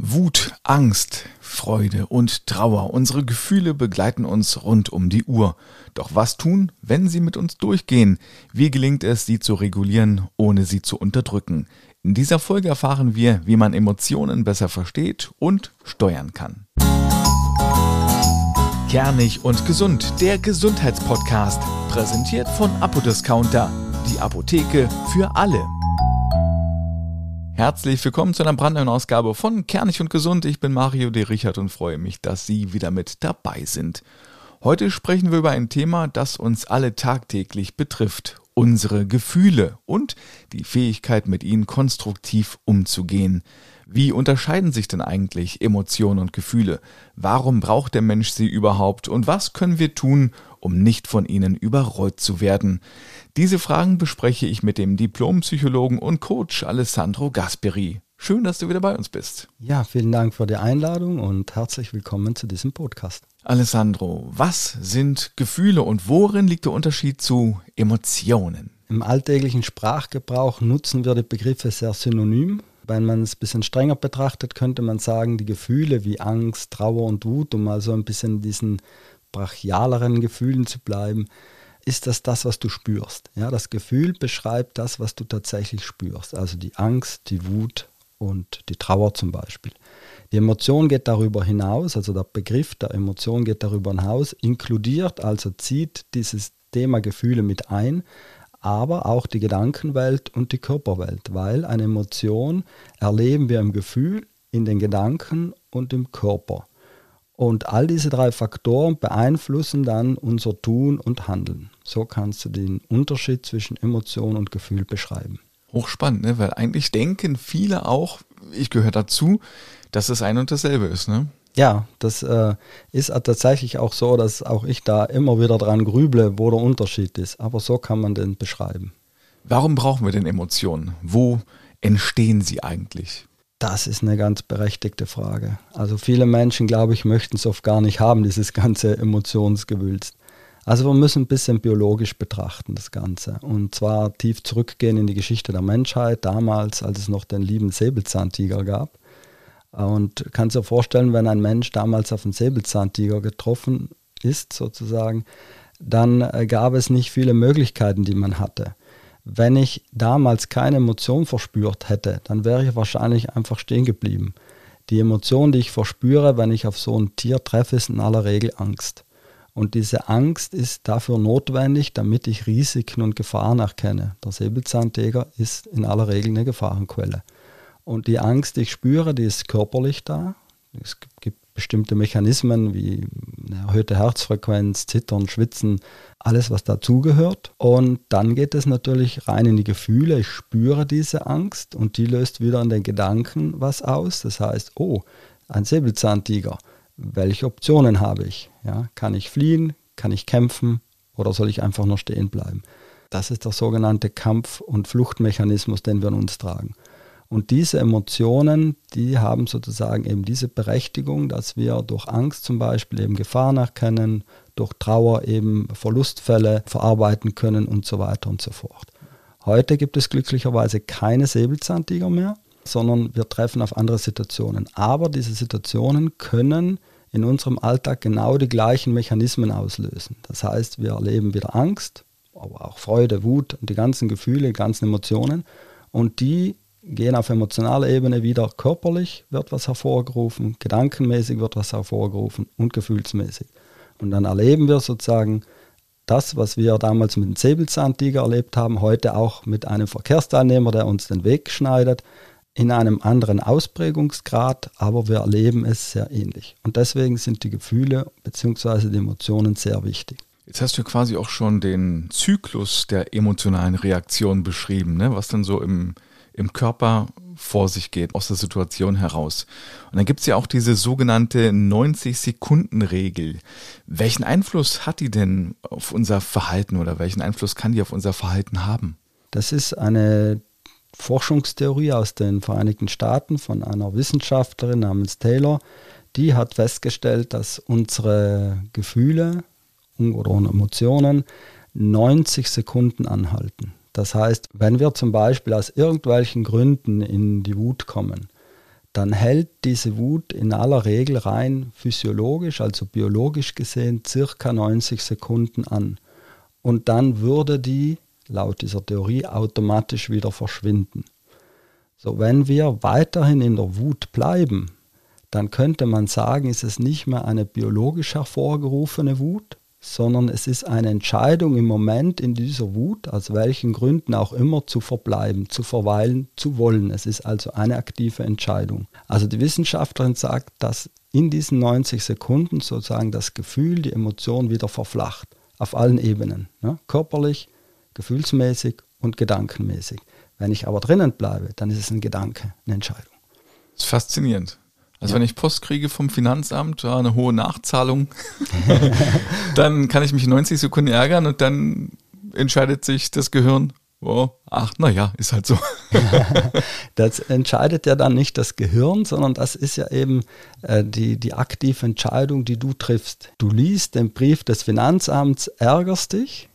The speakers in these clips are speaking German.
Wut, Angst, Freude und Trauer. Unsere Gefühle begleiten uns rund um die Uhr. Doch was tun, wenn sie mit uns durchgehen? Wie gelingt es, sie zu regulieren, ohne sie zu unterdrücken? In dieser Folge erfahren wir, wie man Emotionen besser versteht und steuern kann. Kernig und gesund, der Gesundheitspodcast. Präsentiert von Apodiscounter, die Apotheke für alle. Herzlich willkommen zu einer brandneuen Ausgabe von Kernig und Gesund. Ich bin Mario D. Richard und freue mich, dass Sie wieder mit dabei sind. Heute sprechen wir über ein Thema, das uns alle tagtäglich betrifft. Unsere Gefühle und die Fähigkeit, mit ihnen konstruktiv umzugehen. Wie unterscheiden sich denn eigentlich Emotionen und Gefühle? Warum braucht der Mensch sie überhaupt? Und was können wir tun, um nicht von ihnen überrollt zu werden? Diese Fragen bespreche ich mit dem Diplompsychologen und Coach Alessandro Gasperi. Schön, dass du wieder bei uns bist. Ja, vielen Dank für die Einladung und herzlich willkommen zu diesem Podcast. Alessandro, was sind Gefühle und worin liegt der Unterschied zu Emotionen? Im alltäglichen Sprachgebrauch nutzen wir die Begriffe sehr synonym. Wenn man es ein bisschen strenger betrachtet, könnte man sagen, die Gefühle wie Angst, Trauer und Wut, um mal so ein bisschen diesen brachialeren Gefühlen zu bleiben, ist das, was du spürst. Ja, das Gefühl beschreibt das, was du tatsächlich spürst. Also die Angst, die Wut und die Trauer zum Beispiel. Die Emotion geht darüber hinaus, also der Begriff der Emotion geht darüber hinaus, inkludiert, also zieht dieses Thema Gefühle mit ein, aber auch die Gedankenwelt und die Körperwelt, weil eine Emotion erleben wir im Gefühl, in den Gedanken und im Körper. Und all diese drei Faktoren beeinflussen dann unser Tun und Handeln. So kannst du den Unterschied zwischen Emotion und Gefühl beschreiben. Hochspannend, ne? Weil eigentlich denken viele auch, ich gehöre dazu, dass es ein und dasselbe ist, ne? Ja, das ist tatsächlich auch so, dass auch ich da immer wieder dran grüble, wo der Unterschied ist. Aber so kann man den beschreiben. Warum brauchen wir denn Emotionen? Wo entstehen sie eigentlich? Das ist eine ganz berechtigte Frage. Also viele Menschen, glaube ich, möchten es oft gar nicht haben, dieses ganze Emotionsgewülst. Also wir müssen ein bisschen biologisch betrachten, das Ganze. Und zwar tief zurückgehen in die Geschichte der Menschheit, damals, als es noch den lieben Säbelzahntiger gab. Und kannst dir vorstellen, wenn ein Mensch damals auf einen Säbelzahntiger getroffen ist, sozusagen, dann gab es nicht viele Möglichkeiten, die man hatte. Wenn ich damals keine Emotion verspürt hätte, dann wäre ich wahrscheinlich einfach stehen geblieben. Die Emotion, die ich verspüre, wenn ich auf so ein Tier treffe, ist in aller Regel Angst. Und diese Angst ist dafür notwendig, damit ich Risiken und Gefahren erkenne. Der Säbelzahntiger ist in aller Regel eine Gefahrenquelle. Und die Angst, die ich spüre, die ist körperlich da. Es gibt bestimmte Mechanismen wie eine erhöhte Herzfrequenz, Zittern, Schwitzen, alles, was dazugehört. Und dann geht es natürlich rein in die Gefühle. Ich spüre diese Angst und die löst wieder in den Gedanken was aus. Das heißt, oh, ein Säbelzahntiger, welche Optionen habe ich? Ja, kann ich fliehen, kann ich kämpfen oder soll ich einfach nur stehen bleiben? Das ist der sogenannte Kampf- und Fluchtmechanismus, den wir in uns tragen. Und diese Emotionen, die haben sozusagen eben diese Berechtigung, dass wir durch Angst zum Beispiel eben Gefahren erkennen, durch Trauer eben Verlustfälle verarbeiten können und so weiter und so fort. Heute gibt es glücklicherweise keine Säbelzahntiger mehr, sondern wir treffen auf andere Situationen. Aber diese Situationen können in unserem Alltag genau die gleichen Mechanismen auslösen. Das heißt, wir erleben wieder Angst, aber auch Freude, Wut und die ganzen Gefühle, die ganzen Emotionen und die gehen auf emotionaler Ebene wieder körperlich, wird was hervorgerufen, gedankenmäßig wird was hervorgerufen und gefühlsmäßig. Und dann erleben wir sozusagen das, was wir damals mit dem Säbelzahntiger erlebt haben, heute auch mit einem Verkehrsteilnehmer, der uns den Weg schneidet, in einem anderen Ausprägungsgrad, aber wir erleben es sehr ähnlich. Und deswegen sind die Gefühle bzw. die Emotionen sehr wichtig. Jetzt hast du quasi auch schon den Zyklus der emotionalen Reaktion beschrieben, ne? Was dann so im Körper vor sich geht, aus der Situation heraus. Und dann gibt es ja auch diese sogenannte 90-Sekunden-Regel. Welchen Einfluss hat die denn auf unser Verhalten oder welchen Einfluss kann die auf unser Verhalten haben? Das ist eine Forschungstheorie aus den Vereinigten Staaten von einer Wissenschaftlerin namens Taylor. Die hat festgestellt, dass unsere Gefühle oder Emotionen 90 Sekunden anhalten. Das heißt, wenn wir zum Beispiel aus irgendwelchen Gründen in die Wut kommen, dann hält diese Wut in aller Regel rein physiologisch, also biologisch gesehen, circa 90 Sekunden an. Und dann würde die, laut dieser Theorie, automatisch wieder verschwinden. So, wenn wir weiterhin in der Wut bleiben, dann könnte man sagen, ist es nicht mehr eine biologisch hervorgerufene Wut, sondern es ist eine Entscheidung im Moment in dieser Wut, aus welchen Gründen auch immer, zu verbleiben, zu verweilen, zu wollen. Es ist also eine aktive Entscheidung. Also die Wissenschaftlerin sagt, dass in diesen 90 Sekunden sozusagen das Gefühl, die Emotion wieder verflacht, auf allen Ebenen, ne? Körperlich, gefühlsmäßig und gedankenmäßig. Wenn ich aber drinnen bleibe, dann ist es ein Gedanke, eine Entscheidung. Das ist faszinierend. Also wenn ich Post kriege vom Finanzamt, eine hohe Nachzahlung, dann kann ich mich 90 Sekunden ärgern und dann entscheidet sich das Gehirn, ist halt so. Das entscheidet ja dann nicht das Gehirn, sondern das ist ja eben die aktive Entscheidung, die du triffst. Du liest den Brief des Finanzamts, ärgerst dich,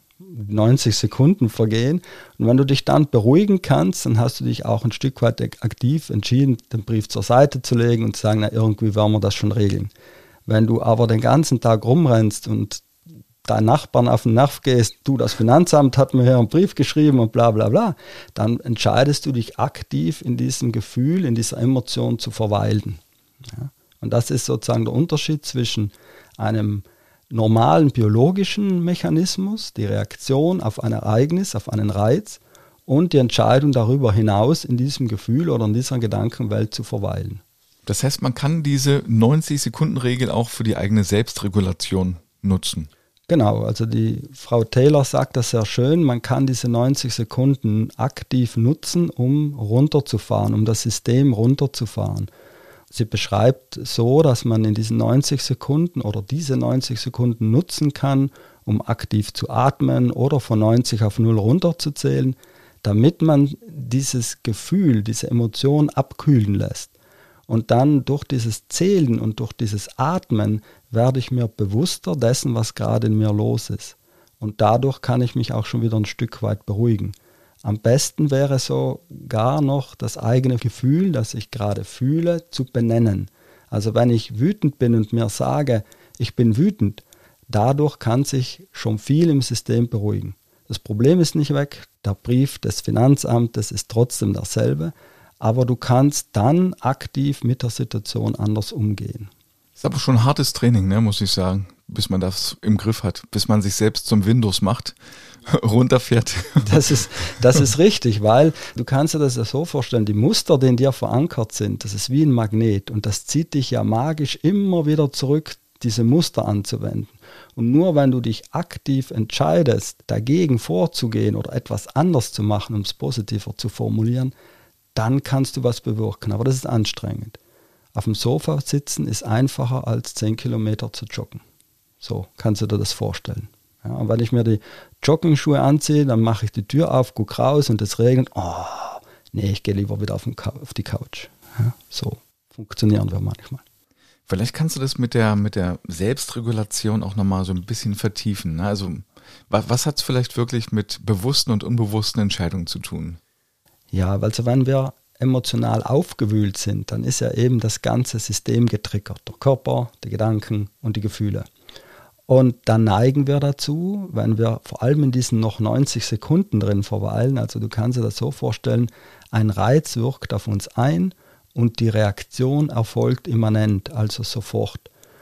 90 Sekunden vergehen, und wenn du dich dann beruhigen kannst, dann hast du dich auch ein Stück weit aktiv entschieden, den Brief zur Seite zu legen und zu sagen, irgendwie werden wir das schon regeln. Wenn du aber den ganzen Tag rumrennst und deinen Nachbarn auf den Nerv gehst, das Finanzamt hat mir hier einen Brief geschrieben und bla bla bla, dann entscheidest du dich aktiv in diesem Gefühl, in dieser Emotion zu verweilen. Ja? Und das ist sozusagen der Unterschied zwischen einem normalen biologischen Mechanismus, die Reaktion auf ein Ereignis, auf einen Reiz, und die Entscheidung darüber hinaus in diesem Gefühl oder in dieser Gedankenwelt zu verweilen. Das heißt, man kann diese 90-Sekunden-Regel auch für die eigene Selbstregulation nutzen. Genau, also die Frau Taylor sagt das sehr schön, man kann diese 90 Sekunden aktiv nutzen, um runterzufahren, um das System runterzufahren. Sie beschreibt so, dass man in diesen 90 Sekunden oder diese 90 Sekunden nutzen kann, um aktiv zu atmen oder von 90 auf 0 runterzuzählen, damit man dieses Gefühl, diese Emotion abkühlen lässt. Und dann durch dieses Zählen und durch dieses Atmen werde ich mir bewusster dessen, was gerade in mir los ist. Und dadurch kann ich mich auch schon wieder ein Stück weit beruhigen. Am besten wäre sogar noch das eigene Gefühl, das ich gerade fühle, zu benennen. Also wenn ich wütend bin und mir sage, ich bin wütend, dadurch kann sich schon viel im System beruhigen. Das Problem ist nicht weg, der Brief des Finanzamtes ist trotzdem derselbe, aber du kannst dann aktiv mit der Situation anders umgehen. Ist aber schon ein hartes Training, ne, muss ich sagen, bis man das im Griff hat, bis man sich selbst zum Windows macht, runterfährt. Das ist richtig, weil du kannst dir das ja so vorstellen, die Muster, die in dir verankert sind, das ist wie ein Magnet und das zieht dich ja magisch immer wieder zurück, diese Muster anzuwenden. Und nur wenn du dich aktiv entscheidest, dagegen vorzugehen oder etwas anders zu machen, um es positiver zu formulieren, dann kannst du was bewirken, aber das ist anstrengend. Auf dem Sofa sitzen ist einfacher als 10 Kilometer zu joggen. So kannst du dir das vorstellen. Ja, und wenn ich mir die Jogging-Schuhe anziehe, dann mache ich die Tür auf, gucke raus und es regnet. Ich gehe lieber wieder auf die Couch. Ja, so funktionieren wir manchmal. Vielleicht kannst du das mit der Selbstregulation auch nochmal so ein bisschen vertiefen. Also was hat es vielleicht wirklich mit bewussten und unbewussten Entscheidungen zu tun? Ja, also wenn wir emotional aufgewühlt sind, dann ist ja eben das ganze System getriggert. Der Körper, die Gedanken und die Gefühle. Und dann neigen wir dazu, wenn wir vor allem in diesen noch 90 Sekunden drin verweilen, also du kannst dir das so vorstellen, ein Reiz wirkt auf uns ein und die Reaktion erfolgt immanent, also sofort.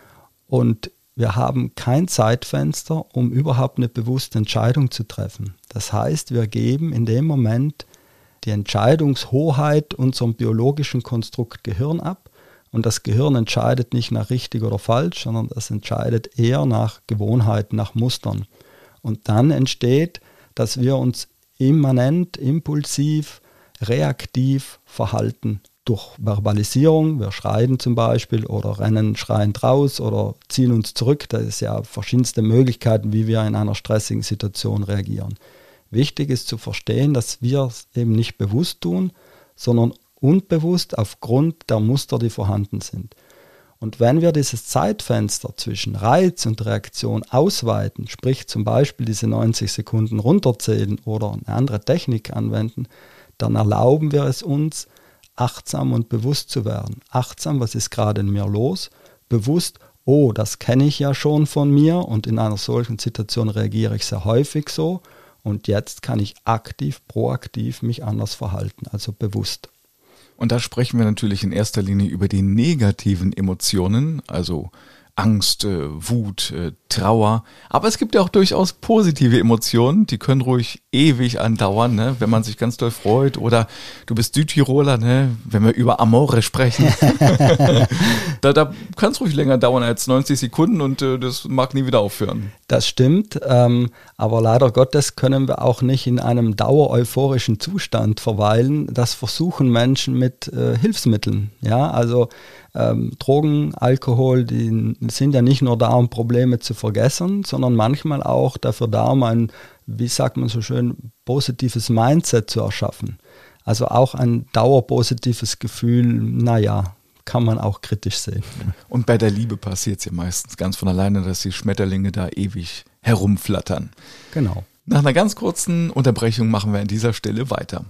Und wir haben kein Zeitfenster, um überhaupt eine bewusste Entscheidung zu treffen. Das heißt, wir geben in dem Moment die Entscheidungshoheit unserem biologischen Konstrukt Gehirn ab. Und das Gehirn entscheidet nicht nach richtig oder falsch, sondern das entscheidet eher nach Gewohnheiten, nach Mustern. Und dann entsteht, dass wir uns immanent, impulsiv, reaktiv verhalten. Durch Verbalisierung, wir schreien zum Beispiel oder rennen schreiend raus oder ziehen uns zurück. Das ist ja verschiedenste Möglichkeiten, wie wir in einer stressigen Situation reagieren. Wichtig ist zu verstehen, dass wir es eben nicht bewusst tun, sondern unbewusst aufgrund der Muster, die vorhanden sind. Und wenn wir dieses Zeitfenster zwischen Reiz und Reaktion ausweiten, sprich zum Beispiel diese 90 Sekunden runterzählen oder eine andere Technik anwenden, dann erlauben wir es uns, achtsam und bewusst zu werden. Achtsam, was ist gerade in mir los? Bewusst, oh, das kenne ich ja schon von mir und in einer solchen Situation reagiere ich sehr häufig so und jetzt kann ich aktiv, proaktiv mich anders verhalten, also bewusst. Und da sprechen wir natürlich in erster Linie über die negativen Emotionen, also Angst, Wut, Trauer. Aber es gibt ja auch durchaus positive Emotionen, die können ruhig ewig andauern, ne? Wenn man sich ganz doll freut. Oder du bist Südtiroler, ne? Wenn wir über Amore sprechen. da kann es ruhig länger dauern als 90 Sekunden und das mag nie wieder aufhören. Das stimmt, aber leider Gottes können wir auch nicht in einem dauereuphorischen Zustand verweilen. Das versuchen Menschen mit Hilfsmitteln. Ja, also Drogen, Alkohol, die sind ja nicht nur da, um Probleme zu vergessen, sondern manchmal auch dafür da, um ein, wie sagt man so schön, positives Mindset zu erschaffen. Also auch ein dauerpositives Gefühl, naja, kann man auch kritisch sehen. Und bei der Liebe passiert es ja meistens ganz von alleine, dass die Schmetterlinge da ewig herumflattern. Genau. Nach einer ganz kurzen Unterbrechung machen wir an dieser Stelle weiter.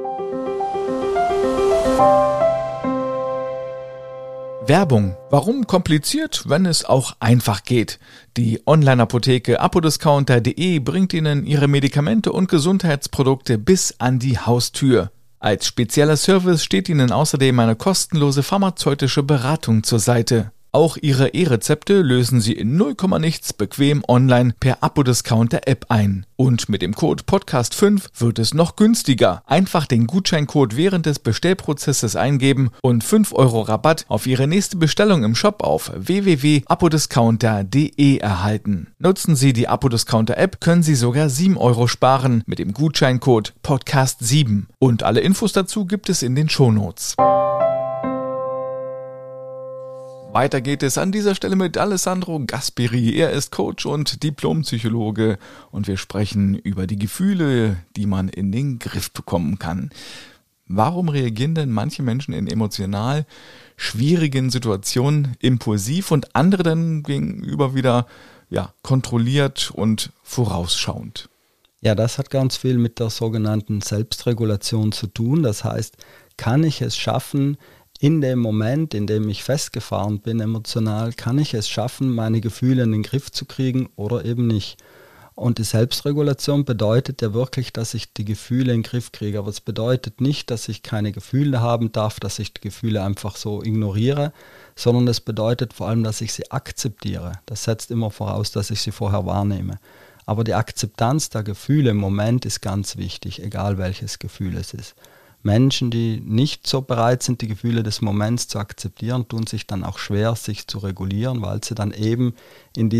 Werbung. Warum kompliziert, wenn es auch einfach geht? Die Online-Apotheke apodiscounter.de bringt Ihnen Ihre Medikamente und Gesundheitsprodukte bis an die Haustür. Als spezieller Service steht Ihnen außerdem eine kostenlose pharmazeutische Beratung zur Seite. Auch Ihre E-Rezepte lösen Sie in 0, nichts bequem online per Apodiscounter-App ein. Und mit dem Code Podcast5 wird es noch günstiger. Einfach den Gutscheincode während des Bestellprozesses eingeben und 5 € Rabatt auf Ihre nächste Bestellung im Shop auf www.apodiscounter.de erhalten. Nutzen Sie die Apodiscounter-App, können Sie sogar 7 € sparen mit dem Gutscheincode Podcast7. Und alle Infos dazu gibt es in den Shownotes. Weiter geht es an dieser Stelle mit Alessandro Gasperi. Er ist Coach und Diplompsychologe und wir sprechen über die Gefühle, die man in den Griff bekommen kann. Warum reagieren denn manche Menschen in emotional schwierigen Situationen impulsiv und andere dann gegenüber wieder kontrolliert und vorausschauend? Ja, das hat ganz viel mit der sogenannten Selbstregulation zu tun. Das heißt, kann ich es schaffen, in dem Moment, in dem ich festgefahren bin emotional, kann ich es schaffen, meine Gefühle in den Griff zu kriegen oder eben nicht. Und die Selbstregulation bedeutet ja wirklich, dass ich die Gefühle in den Griff kriege. Aber es bedeutet nicht, dass ich keine Gefühle haben darf, dass ich die Gefühle einfach so ignoriere, sondern es bedeutet vor allem, dass ich sie akzeptiere. Das setzt immer voraus, dass ich sie vorher wahrnehme. Aber die Akzeptanz der Gefühle im Moment ist ganz wichtig, egal welches Gefühl es ist. Menschen, die nicht so bereit sind, die Gefühle des Moments zu akzeptieren, tun sich dann auch schwer, sich zu regulieren, weil sie dann eben in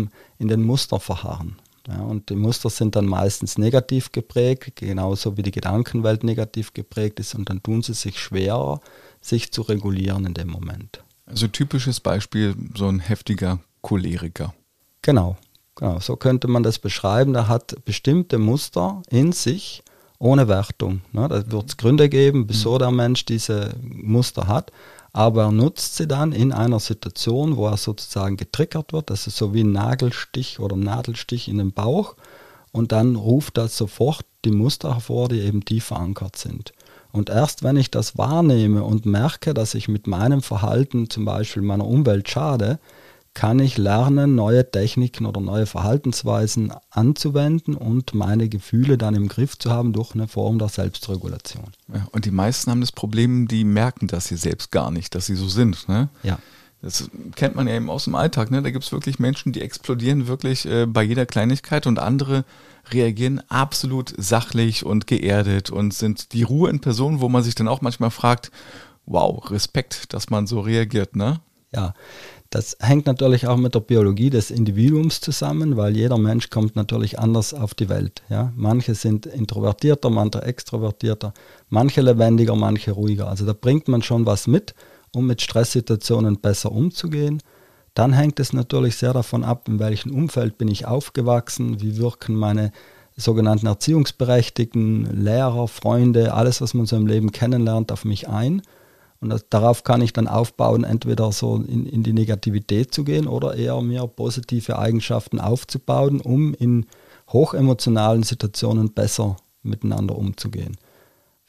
den Muster verharren. Ja, und die Muster sind dann meistens negativ geprägt, genauso wie die Gedankenwelt negativ geprägt ist, und dann tun sie sich schwerer, sich zu regulieren in dem Moment. Also typisches Beispiel, so ein heftiger Choleriker. Genau, so könnte man das beschreiben. Der hat bestimmte Muster in sich, ohne Wertung. Da wird es Gründe geben, wieso der Mensch diese Muster hat, aber er nutzt sie dann in einer Situation, wo er sozusagen getriggert wird, das ist so wie ein Nagelstich oder Nadelstich in den Bauch, und dann ruft das sofort die Muster hervor, die eben tief verankert sind. Und erst wenn ich das wahrnehme und merke, dass ich mit meinem Verhalten zum Beispiel meiner Umwelt schade, kann ich lernen, neue Techniken oder neue Verhaltensweisen anzuwenden und meine Gefühle dann im Griff zu haben durch eine Form der Selbstregulation. Ja, und die meisten haben das Problem, die merken das sie selbst gar nicht, dass sie so sind. Ne? Ja. Das kennt man ja eben aus dem Alltag. Ne? Da gibt es wirklich Menschen, die explodieren wirklich bei jeder Kleinigkeit, und andere reagieren absolut sachlich und geerdet und sind die Ruhe in Person, wo man sich dann auch manchmal fragt, wow, Respekt, dass man so reagiert, ne? Ja, das hängt natürlich auch mit der Biologie des Individuums zusammen, weil jeder Mensch kommt natürlich anders auf die Welt. Ja? Manche sind introvertierter, manche extrovertierter, manche lebendiger, manche ruhiger. Also da bringt man schon was mit, um mit Stresssituationen besser umzugehen. Dann hängt es natürlich sehr davon ab, in welchem Umfeld bin ich aufgewachsen, wie wirken meine sogenannten Erziehungsberechtigten, Lehrer, Freunde, alles, was man so im Leben kennenlernt, auf mich ein. Und darauf kann ich dann aufbauen, entweder so in die Negativität zu gehen oder eher mir positive Eigenschaften aufzubauen, um in hochemotionalen Situationen besser miteinander umzugehen.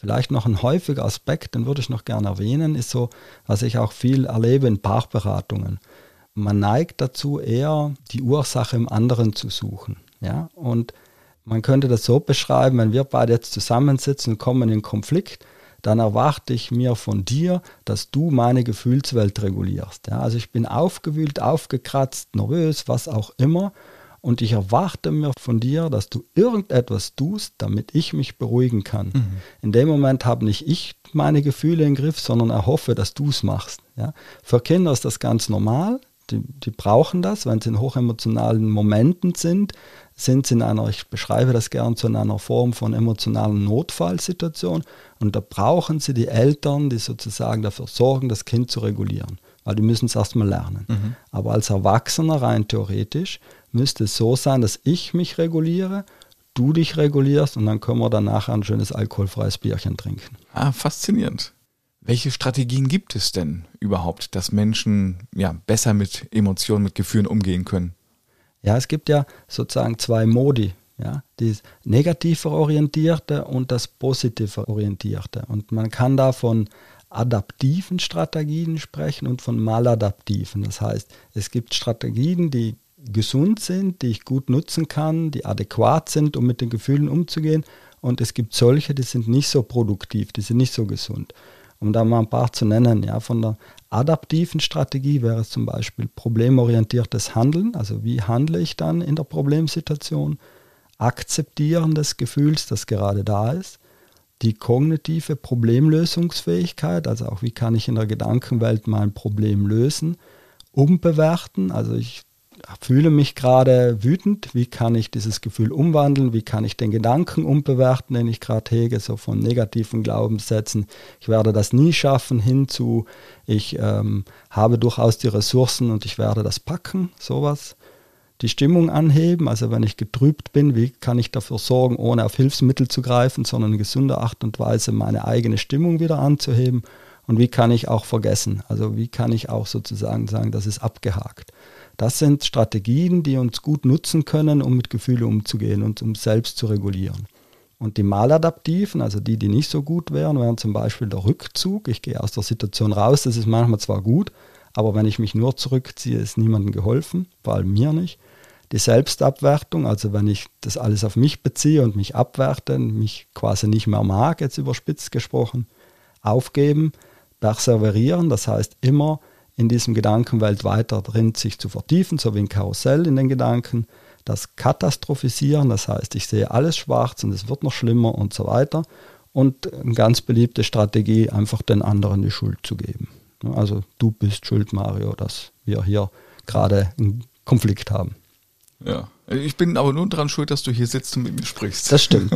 Vielleicht noch ein häufiger Aspekt, den würde ich noch gerne erwähnen, ist so, was ich auch viel erlebe in Paarberatungen. Man neigt dazu, eher die Ursache im anderen zu suchen. Ja? Und man könnte das so beschreiben, wenn wir beide jetzt zusammensitzen und kommen in Konflikt, dann erwarte ich mir von dir, dass du meine Gefühlswelt regulierst. Ja, also ich bin aufgewühlt, aufgekratzt, nervös, was auch immer. Und ich erwarte mir von dir, dass du irgendetwas tust, damit ich mich beruhigen kann. Mhm. In dem Moment habe nicht ich meine Gefühle im Griff, sondern erhoffe, dass du es machst. Ja. Für Kinder ist das ganz normal. Die brauchen das, wenn sie in hochemotionalen Momenten sind sie in einer, ich beschreibe das gern, so in einer Form von emotionalen Notfallsituation, und da brauchen sie die Eltern, die sozusagen dafür sorgen, das Kind zu regulieren, weil die müssen es erstmal lernen. Mhm. Aber als Erwachsener rein theoretisch müsste es so sein, dass ich mich reguliere, du dich regulierst und dann können wir danach ein schönes alkoholfreies Bierchen trinken. Faszinierend. Welche Strategien gibt es denn überhaupt, dass Menschen besser mit Emotionen, mit Gefühlen umgehen können? Ja, es gibt ja sozusagen zwei Modi, ja, das negative Orientierte und das positive Orientierte. Und man kann da von adaptiven Strategien sprechen und von maladaptiven. Das heißt, es gibt Strategien, die gesund sind, die ich gut nutzen kann, die adäquat sind, um mit den Gefühlen umzugehen. Und es gibt solche, die sind nicht so produktiv, die sind nicht so gesund. Um da mal ein paar zu nennen, ja, von der adaptiven Strategie wäre es zum Beispiel problemorientiertes Handeln, also wie handle ich dann in der Problemsituation, Akzeptieren des Gefühls, das gerade da ist, die kognitive Problemlösungsfähigkeit, also auch wie kann ich in der Gedankenwelt mein Problem lösen, umbewerten, also ich fühle mich gerade wütend, wie kann ich dieses Gefühl umwandeln, wie kann ich den Gedanken umbewerten, den ich gerade hege, so von negativen Glaubenssätzen, ich werde das nie schaffen, hinzu, ich habe durchaus die Ressourcen und ich werde das packen, sowas. Die Stimmung anheben, also wenn ich getrübt bin, wie kann ich dafür sorgen, ohne auf Hilfsmittel zu greifen, sondern in gesunder Art und Weise meine eigene Stimmung wieder anzuheben, und wie kann ich auch vergessen, also wie kann ich auch sozusagen sagen, das ist abgehakt. Das sind Strategien, die uns gut nutzen können, um mit Gefühlen umzugehen und um selbst zu regulieren. Und die maladaptiven, also die nicht so gut wären zum Beispiel der Rückzug. Ich gehe aus der Situation raus, das ist manchmal zwar gut, aber wenn ich mich nur zurückziehe, ist niemandem geholfen, vor allem mir nicht. Die Selbstabwertung, also wenn ich das alles auf mich beziehe und mich abwerte, mich quasi nicht mehr mag, jetzt überspitzt gesprochen, aufgeben, perseverieren, das heißt immer in diesem Gedankenwelt weiter drin sich zu vertiefen, so wie ein Karussell in den Gedanken, das Katastrophisieren, das heißt, ich sehe alles schwarz und es wird noch schlimmer und so weiter, und eine ganz beliebte Strategie, einfach den anderen die Schuld zu geben. Also du bist schuld, Mario, dass wir hier gerade einen Konflikt haben. Ja, ich bin aber nur daran schuld, dass du hier sitzt und mit mir sprichst. Das stimmt.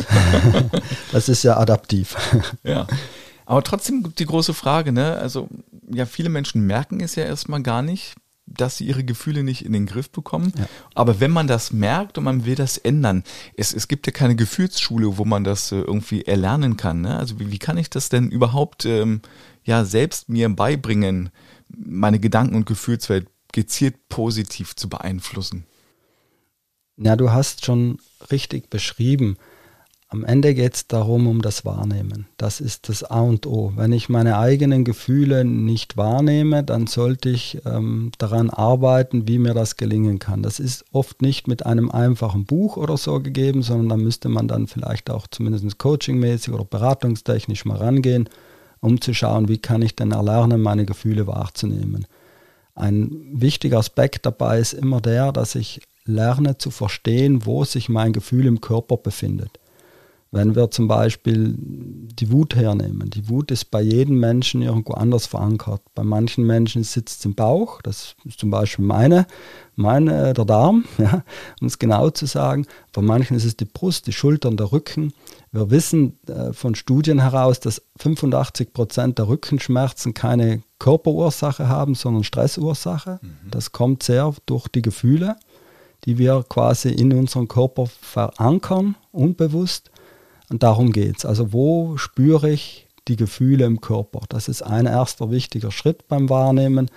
Das ist ja adaptiv. Ja. Aber trotzdem gibt die große Frage, ne? Also viele Menschen merken es ja erstmal gar nicht, dass sie ihre Gefühle nicht in den Griff bekommen. Ja. Aber wenn man das merkt und man will das ändern, es gibt ja keine Gefühlsschule, wo man das irgendwie erlernen kann. Ne? Also wie kann ich das denn überhaupt selbst mir beibringen, meine Gedanken- und Gefühlswelt gezielt positiv zu beeinflussen? Ja, du hast schon richtig beschrieben. Am Ende geht es darum, um das Wahrnehmen. Das ist das A und O. Wenn ich meine eigenen Gefühle nicht wahrnehme, dann sollte ich daran arbeiten, wie mir das gelingen kann. Das ist oft nicht mit einem einfachen Buch oder so gegeben, sondern da müsste man dann vielleicht auch zumindest coachingmäßig oder beratungstechnisch mal rangehen, um zu schauen, wie kann ich denn erlernen, meine Gefühle wahrzunehmen. Ein wichtiger Aspekt dabei ist immer der, dass ich lerne zu verstehen, wo sich mein Gefühl im Körper befindet. Wenn wir zum Beispiel die Wut hernehmen, die Wut ist bei jedem Menschen irgendwo anders verankert. Bei manchen Menschen sitzt es im Bauch, das ist zum Beispiel der Darm, ja, um es genau zu sagen. Bei manchen ist es die Brust, die Schultern, der Rücken. Wir wissen von Studien heraus, dass 85% der Rückenschmerzen keine Körperursache haben, sondern Stressursache. Das kommt sehr durch die Gefühle, die wir quasi in unserem Körper verankern, unbewusst. Und darum geht es. Also wo spüre ich die Gefühle im Körper? Das ist ein erster wichtiger Schritt beim Wahrnehmen.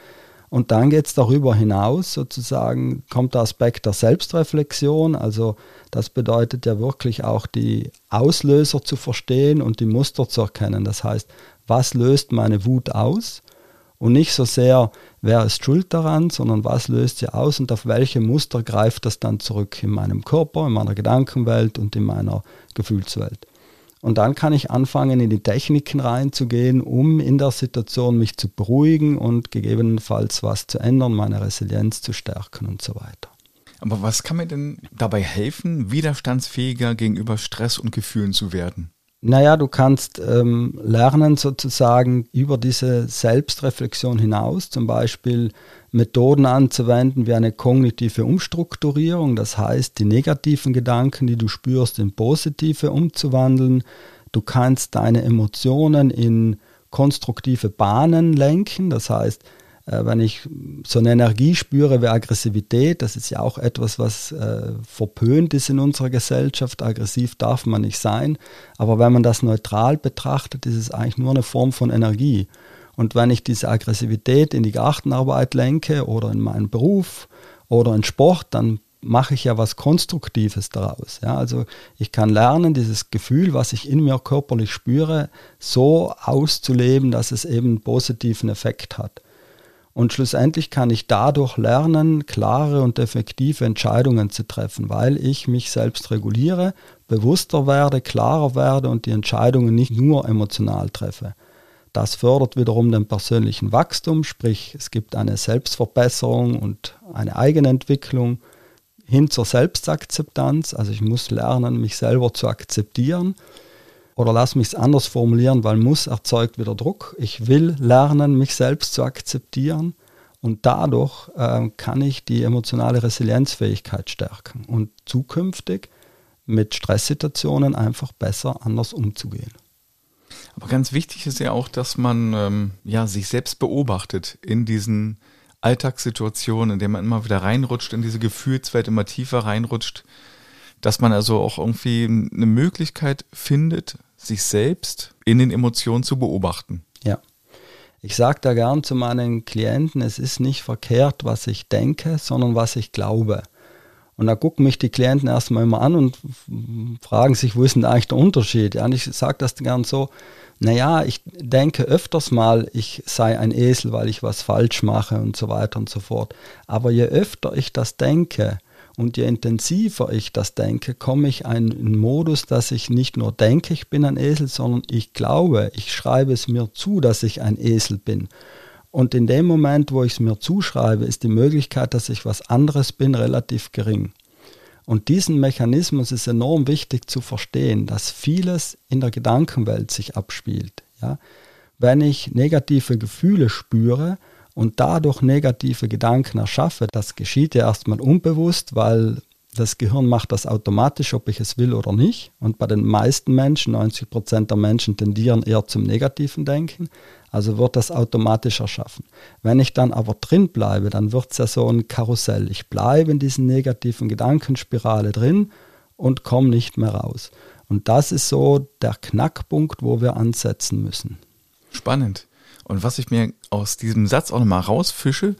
Und dann geht es darüber hinaus, sozusagen kommt der Aspekt der Selbstreflexion. Also das bedeutet ja wirklich auch die Auslöser zu verstehen und die Muster zu erkennen. Das heißt, was löst meine Wut aus? Und nicht so sehr, wer ist schuld daran, sondern was löst sie aus und auf welche Muster greift das dann zurück in meinem Körper, in meiner Gedankenwelt und in meiner Gefühlswelt. Und dann kann ich anfangen, in die Techniken reinzugehen, um in der Situation mich zu beruhigen und gegebenenfalls was zu ändern, meine Resilienz zu stärken und so weiter. Aber was kann mir denn dabei helfen, widerstandsfähiger gegenüber Stress und Gefühlen zu werden? Naja, du kannst lernen sozusagen über diese Selbstreflexion hinaus, zum Beispiel Methoden anzuwenden wie eine kognitive Umstrukturierung, das heißt die negativen Gedanken, die du spürst, in positive umzuwandeln. Du kannst deine Emotionen in konstruktive Bahnen lenken, das heißt, wenn ich so eine Energie spüre wie Aggressivität, das ist ja auch etwas, was verpönt ist in unserer Gesellschaft. Aggressiv darf man nicht sein. Aber wenn man das neutral betrachtet, ist es eigentlich nur eine Form von Energie. Und wenn ich diese Aggressivität in die Gartenarbeit lenke oder in meinen Beruf oder in Sport, dann mache ich ja was Konstruktives daraus. Ja, also ich kann lernen, dieses Gefühl, was ich in mir körperlich spüre, so auszuleben, dass es eben einen positiven Effekt hat. Und schlussendlich kann ich dadurch lernen, klare und effektive Entscheidungen zu treffen, weil ich mich selbst reguliere, bewusster werde, klarer werde und die Entscheidungen nicht nur emotional treffe. Das fördert wiederum den persönlichen Wachstum, sprich es gibt eine Selbstverbesserung und eine Eigenentwicklung hin zur Selbstakzeptanz. Also ich muss lernen, mich selber zu akzeptieren. Oder lass mich es anders formulieren, weil muss erzeugt wieder Druck. Ich will lernen, mich selbst zu akzeptieren und dadurch kann ich die emotionale Resilienzfähigkeit stärken und zukünftig mit Stresssituationen einfach besser anders umzugehen. Aber ganz wichtig ist ja auch, dass man sich selbst beobachtet in diesen Alltagssituationen, in denen man immer wieder reinrutscht, in diese Gefühlswelt immer tiefer reinrutscht, dass man also auch irgendwie eine Möglichkeit findet, sich selbst in den Emotionen zu beobachten. Ja, ich sage da gern zu meinen Klienten, es ist nicht verkehrt, was ich denke, sondern was ich glaube. Und da gucken mich die Klienten erstmal immer an und fragen sich, wo ist denn eigentlich der Unterschied? Ja, und ich sage das gern so, naja, ich denke öfters mal, ich sei ein Esel, weil ich was falsch mache und so weiter und so fort. Aber je öfter ich das denke, und je intensiver ich das denke, komme ich in einen Modus, dass ich nicht nur denke, ich bin ein Esel, sondern ich glaube, ich schreibe es mir zu, dass ich ein Esel bin. Und in dem Moment, wo ich es mir zuschreibe, ist die Möglichkeit, dass ich was anderes bin, relativ gering. Und diesen Mechanismus ist enorm wichtig zu verstehen, dass vieles in der Gedankenwelt sich abspielt. Ja? Wenn ich negative Gefühle spüre, und dadurch negative Gedanken erschaffe, das geschieht ja erstmal unbewusst, weil das Gehirn macht das automatisch, ob ich es will oder nicht. Und bei den meisten Menschen, 90% der Menschen, tendieren eher zum negativen Denken. Also wird das automatisch erschaffen. Wenn ich dann aber drin bleibe, dann wird es ja so ein Karussell. Ich bleibe in diesen negativen Gedankenspirale drin und komme nicht mehr raus. Und das ist so der Knackpunkt, wo wir ansetzen müssen. Spannend. Und was ich mir aus diesem Satz auch nochmal rausfische,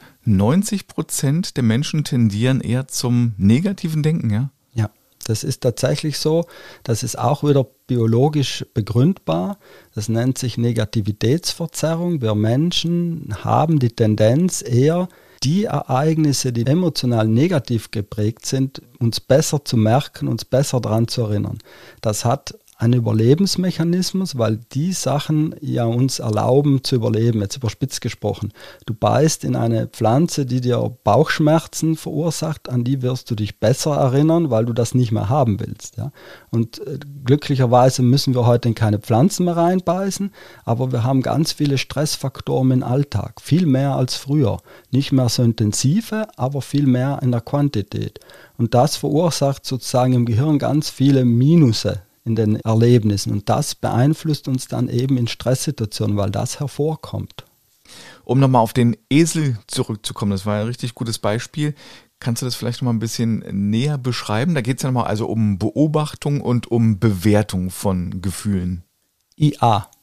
90% der Menschen tendieren eher zum negativen Denken, ja? Ja, das ist tatsächlich so. Das ist auch wieder biologisch begründbar. Das nennt sich Negativitätsverzerrung. Wir Menschen haben die Tendenz eher, die Ereignisse, die emotional negativ geprägt sind, uns besser zu merken, uns besser daran zu erinnern. Das hat ein Überlebensmechanismus, weil die Sachen ja uns erlauben zu überleben, jetzt überspitzt gesprochen. Du beißt in eine Pflanze, die dir Bauchschmerzen verursacht, an die wirst du dich besser erinnern, weil du das nicht mehr haben willst. Ja? Und glücklicherweise müssen wir heute in keine Pflanzen mehr reinbeißen, aber wir haben ganz viele Stressfaktoren im Alltag, viel mehr als früher. Nicht mehr so intensive, aber viel mehr in der Quantität. Und das verursacht sozusagen im Gehirn ganz viele Minusse in den Erlebnissen. Und das beeinflusst uns dann eben in Stresssituationen, weil das hervorkommt. Um nochmal auf den Esel zurückzukommen, das war ein richtig gutes Beispiel. Kannst du das vielleicht nochmal ein bisschen näher beschreiben? Da geht es ja nochmal also um Beobachtung und um Bewertung von Gefühlen. IA.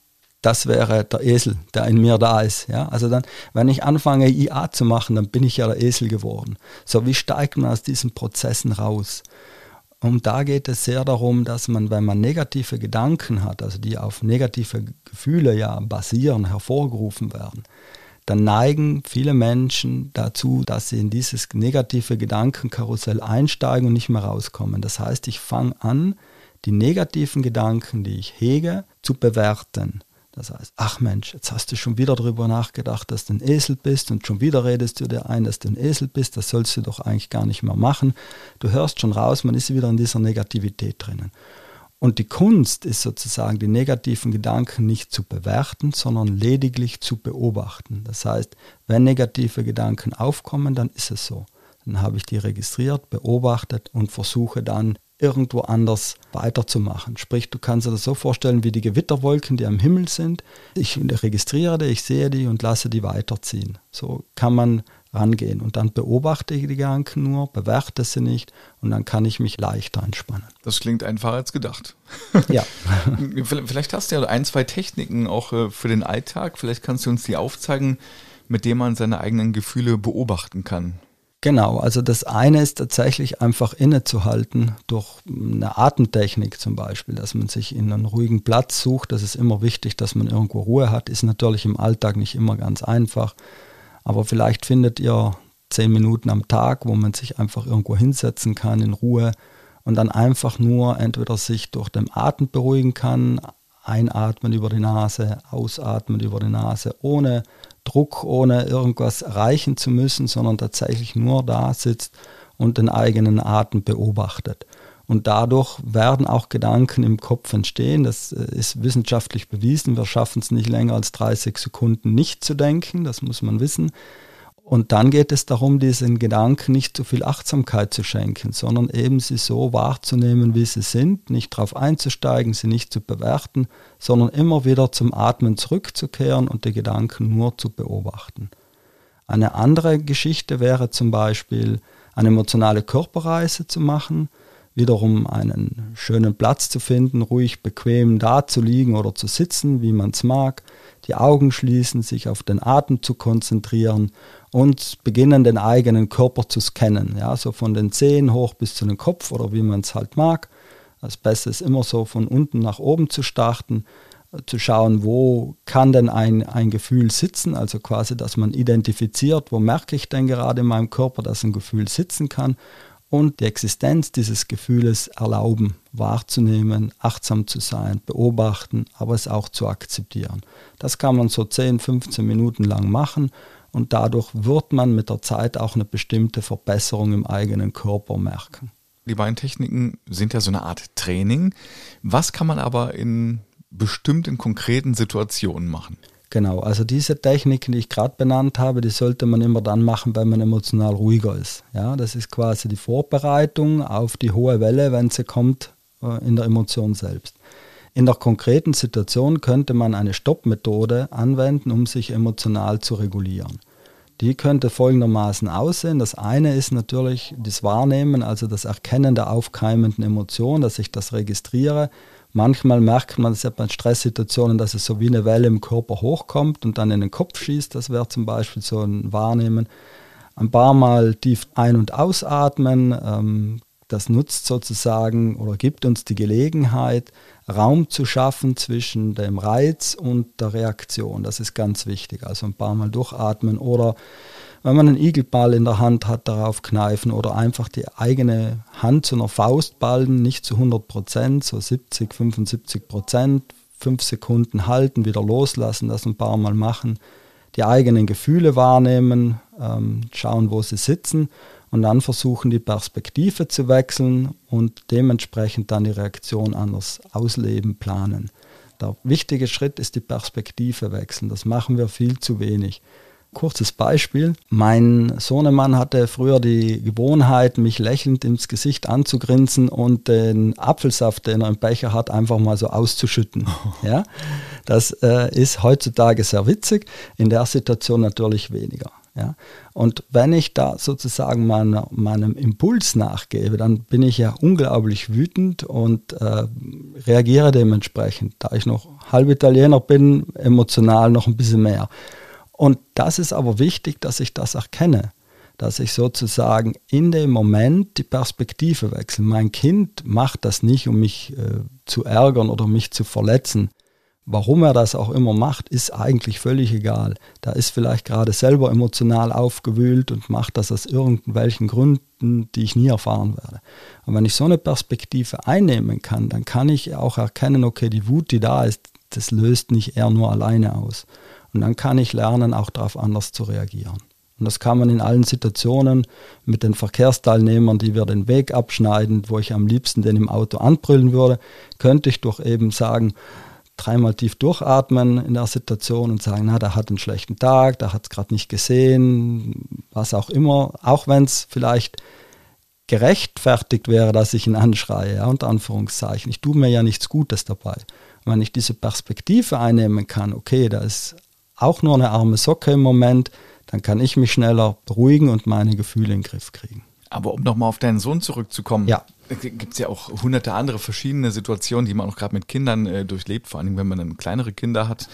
das wäre der Esel, der in mir da ist. Ja? Also dann, wenn ich anfange, IA zu machen, dann bin ich ja der Esel geworden. So, wie steigt man aus diesen Prozessen raus? Und da geht es sehr darum, dass man, wenn man negative Gedanken hat, also die auf negative Gefühle ja basieren, hervorgerufen werden, dann neigen viele Menschen dazu, dass sie in dieses negative Gedankenkarussell einsteigen und nicht mehr rauskommen. Das heißt, ich fange an, die negativen Gedanken, die ich hege, zu bewerten. Das heißt, ach Mensch, jetzt hast du schon wieder darüber nachgedacht, dass du ein Esel bist und schon wieder redest du dir ein, dass du ein Esel bist, das sollst du doch eigentlich gar nicht mehr machen. Du hörst schon raus, man ist wieder in dieser Negativität drinnen. Und die Kunst ist sozusagen, die negativen Gedanken nicht zu bewerten, sondern lediglich zu beobachten. Das heißt, wenn negative Gedanken aufkommen, dann ist es so. Dann habe ich die registriert, beobachtet und versuche dann irgendwo anders weiterzumachen. Sprich, du kannst dir das so vorstellen wie die Gewitterwolken, die am Himmel sind. Ich registriere die, ich sehe die und lasse die weiterziehen. So kann man rangehen und dann beobachte ich die Gedanken nur, bewerte sie nicht und dann kann ich mich leichter entspannen. Das klingt einfacher als gedacht. Ja. Vielleicht hast du ja 1, 2 Techniken auch für den Alltag. Vielleicht kannst du uns die aufzeigen, mit denen man seine eigenen Gefühle beobachten kann. Genau, also das eine ist tatsächlich einfach innezuhalten durch eine Atemtechnik zum Beispiel, dass man sich in einen ruhigen Platz sucht. Das ist immer wichtig, dass man irgendwo Ruhe hat. Ist natürlich im Alltag nicht immer ganz einfach. Aber vielleicht findet ihr 10 Minuten am Tag, wo man sich einfach irgendwo hinsetzen kann in Ruhe und dann einfach nur entweder sich durch den Atem beruhigen kann, einatmen über die Nase, ausatmen über die Nase, ohne Druck, ohne irgendwas erreichen zu müssen, sondern tatsächlich nur da sitzt und den eigenen Atem beobachtet. Und dadurch werden auch Gedanken im Kopf entstehen. Das ist wissenschaftlich bewiesen. Wir schaffen es nicht länger als 30 Sekunden nicht zu denken, das muss man wissen. Und dann geht es darum, diesen Gedanken nicht zu viel Achtsamkeit zu schenken, sondern eben sie so wahrzunehmen, wie sie sind, nicht darauf einzusteigen, sie nicht zu bewerten, sondern immer wieder zum Atmen zurückzukehren und die Gedanken nur zu beobachten. Eine andere Geschichte wäre zum Beispiel, eine emotionale Körperreise zu machen, wiederum einen schönen Platz zu finden, ruhig bequem da zu liegen oder zu sitzen, wie man es mag, die Augen schließen, sich auf den Atem zu konzentrieren und beginnen, den eigenen Körper zu scannen. Ja, so von den Zehen hoch bis zu den Kopf oder wie man es halt mag. Das Beste ist immer so von unten nach oben zu starten, zu schauen, wo kann denn ein Gefühl sitzen, also quasi, dass man identifiziert, wo merke ich denn gerade in meinem Körper, dass ein Gefühl sitzen kann und die Existenz dieses Gefühles erlauben, wahrzunehmen, achtsam zu sein, beobachten, aber es auch zu akzeptieren. Das kann man so 10, 15 Minuten lang machen und dadurch wird man mit der Zeit auch eine bestimmte Verbesserung im eigenen Körper merken. Die beiden Techniken sind ja so eine Art Training. Was kann man aber in bestimmten konkreten Situationen machen? Genau, also diese Techniken, die ich gerade benannt habe, die sollte man immer dann machen, wenn man emotional ruhiger ist. Ja, das ist quasi die Vorbereitung auf die hohe Welle, wenn sie kommt in der Emotion selbst. In der konkreten Situation könnte man eine Stoppmethode anwenden, um sich emotional zu regulieren. Die könnte folgendermaßen aussehen. Das eine ist natürlich das Wahrnehmen, also das Erkennen der aufkeimenden Emotion, dass ich das registriere. Manchmal merkt man es ja bei Stresssituationen, dass es so wie eine Welle im Körper hochkommt und dann in den Kopf schießt. Das wäre zum Beispiel so ein Wahrnehmen. Ein paar Mal tief ein- und ausatmen. Das nutzt sozusagen oder gibt uns die Gelegenheit, Raum zu schaffen zwischen dem Reiz und der Reaktion. Das ist ganz wichtig. Also ein paar Mal durchatmen oder wenn man einen Igelball in der Hand hat, darauf kneifen oder einfach die eigene Hand zu einer Faust ballen, nicht zu 100%, so 70, 75%, 5 Sekunden halten, wieder loslassen, das ein paar Mal machen, die eigenen Gefühle wahrnehmen, schauen, wo sie sitzen und dann versuchen, die Perspektive zu wechseln und dementsprechend dann die Reaktion anders ausleben, planen. Der wichtige Schritt ist die Perspektive wechseln, das machen wir viel zu wenig. Kurzes Beispiel. Mein Sohnemann hatte früher die Gewohnheit, mich lächelnd ins Gesicht anzugrinsen und den Apfelsaft, den er im Becher hat, einfach mal so auszuschütten. Ja? Das ist heutzutage sehr witzig, in der Situation natürlich weniger. Ja? Und wenn ich da sozusagen meinem Impuls nachgebe, dann bin ich ja unglaublich wütend und reagiere dementsprechend. Da ich noch halb Italiener bin, emotional noch ein bisschen mehr. Und das ist aber wichtig, dass ich das erkenne, dass ich sozusagen in dem Moment die Perspektive wechsle. Mein Kind macht das nicht, um mich zu ärgern oder mich zu verletzen. Warum er das auch immer macht, ist eigentlich völlig egal. Da ist vielleicht gerade selber emotional aufgewühlt und macht das aus irgendwelchen Gründen, die ich nie erfahren werde. Und wenn ich so eine Perspektive einnehmen kann, dann kann ich auch erkennen, okay, die Wut, die da ist, das löst nicht er nur alleine aus. Und dann kann ich lernen, auch darauf anders zu reagieren. Und das kann man in allen Situationen mit den Verkehrsteilnehmern, die wir den Weg abschneiden, wo ich am liebsten den im Auto anbrüllen würde, könnte ich doch eben sagen, dreimal tief durchatmen in der Situation und sagen, na, der hat einen schlechten Tag, der hat es gerade nicht gesehen, was auch immer, auch wenn es vielleicht gerechtfertigt wäre, dass ich ihn anschreie, ja, unter Anführungszeichen. Ich tue mir ja nichts Gutes dabei. Und wenn ich diese Perspektive einnehmen kann, okay, da ist auch nur eine arme Socke im Moment, dann kann ich mich schneller beruhigen und meine Gefühle in den Griff kriegen. Aber um nochmal auf deinen Sohn zurückzukommen, ja. Gibt es ja auch hunderte andere verschiedene Situationen, die man auch gerade mit Kindern durchlebt, vor allem wenn man dann kleinere Kinder hat.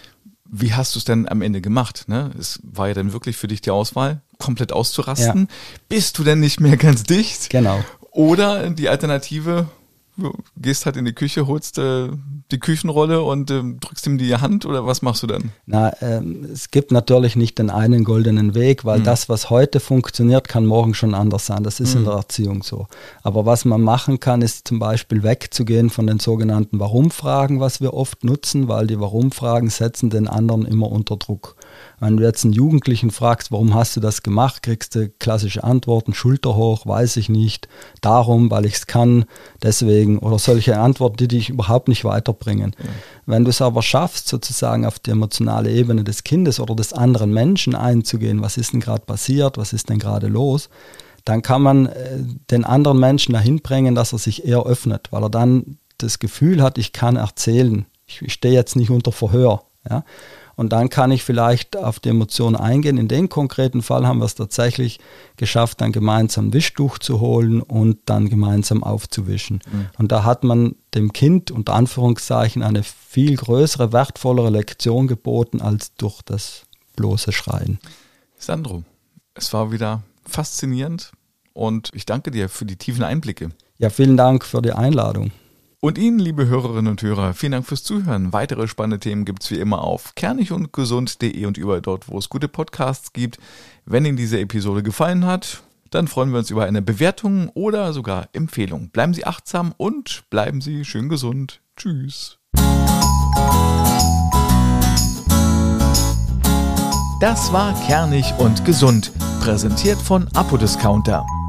Wie hast du es denn am Ende gemacht? Ne? Es war ja dann wirklich für dich die Auswahl, komplett auszurasten. Ja. Bist du denn nicht mehr ganz dicht? Genau. Oder die Alternative, du gehst halt in die Küche, holst die Küchenrolle und drückst ihm die Hand oder was machst du dann? Es gibt natürlich nicht den einen goldenen Weg, weil das, was heute funktioniert, kann morgen schon anders sein. Das ist in der Erziehung so. Aber was man machen kann, ist zum Beispiel wegzugehen von den sogenannten Warum-Fragen, was wir oft nutzen, weil die Warum-Fragen setzen den anderen immer unter Druck. Wenn du jetzt einen Jugendlichen fragst, warum hast du das gemacht, kriegst du klassische Antworten, Schulter hoch, weiß ich nicht, darum, weil ich es kann, deswegen, oder solche Antworten, die dich überhaupt nicht weiterbringen. Ja. Wenn du es aber schaffst, sozusagen auf die emotionale Ebene des Kindes oder des anderen Menschen einzugehen, was ist denn gerade passiert, was ist denn gerade los, dann kann man den anderen Menschen dahin bringen, dass er sich eher öffnet, weil er dann das Gefühl hat, ich kann erzählen, ich stehe jetzt nicht unter Verhör, ja. Und dann kann ich vielleicht auf die Emotionen eingehen. In dem konkreten Fall haben wir es tatsächlich geschafft, dann gemeinsam ein Wischtuch zu holen und dann gemeinsam aufzuwischen. Mhm. Und da hat man dem Kind unter Anführungszeichen eine viel größere, wertvollere Lektion geboten als durch das bloße Schreien. Sandro, es war wieder faszinierend und ich danke dir für die tiefen Einblicke. Ja, vielen Dank für die Einladung. Und Ihnen, liebe Hörerinnen und Hörer, vielen Dank fürs Zuhören. Weitere spannende Themen gibt es wie immer auf kernigundgesund.de und überall dort, wo es gute Podcasts gibt. Wenn Ihnen diese Episode gefallen hat, dann freuen wir uns über eine Bewertung oder sogar Empfehlung. Bleiben Sie achtsam und bleiben Sie schön gesund. Tschüss. Das war Kernig und Gesund, präsentiert von Apodiscounter.